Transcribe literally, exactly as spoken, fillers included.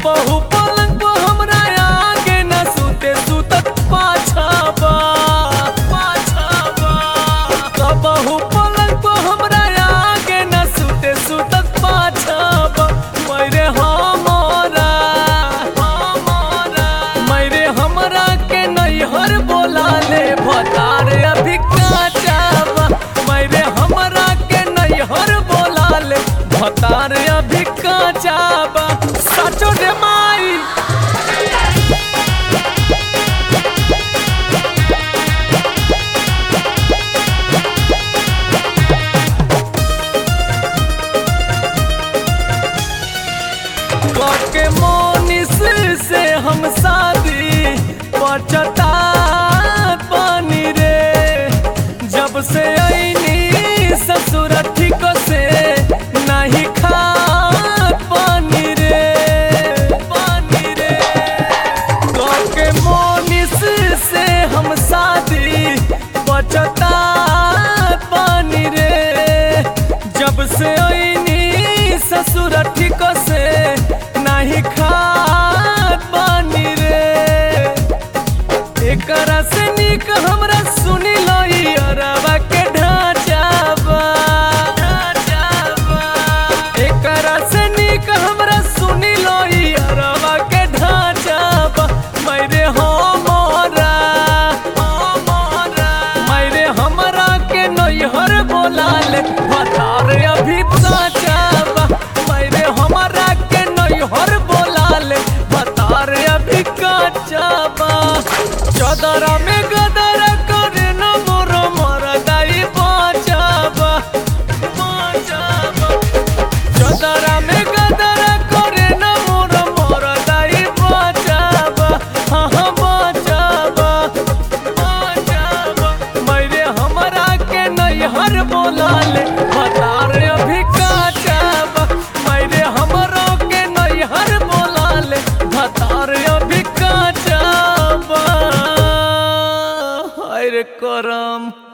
कबहू पलंग पे हमरा आगे न सुते सुतत पाछाबा पाछाबा कबहू पलंग पे हमरा आगे न सुते सुतत पाछाबा मेरे हमरा हमरा मेरे हमरा के नैहर बोला ले भतार अभी काचाबा मेरे हमरा के नैहर बोला ले भतार अभी काचाबा साचो रे माई के मोनिस से हम शादी पचता पानी रे जब से आईनी ससुर ठीक से नहीं खा पानी रे पानी रे के मोनिस से हम शादी पचता पानी रे जब से आईनी ससुर ठीक से नहीं खात पानी रे एकरा से नीक हमरा सुनी लई अरबा के ढांचाबा ढांचाबा एकरा से नीक हमरा सुनी लई अरबा के ढांचाबा मेरे हमरा हमरा मेरे हमरा के नैहर बोला ले भतार अभी काचाबा मेरे हमरा के नैहर बोला ले भतार अभी काचाबा चदरा में गदरा करे न मोर मरदाई बचाबा बचाबा चदरा में गदरा करे न मोर मरदाई बचाबा हाँ हाँ बचाबा बचाबा मेरे हमरा के नैहर बोला ले भतार अभी काचाबा मेरे हमरा के नैहर बोला ले भतार अभी काचाबा हाय रे करम।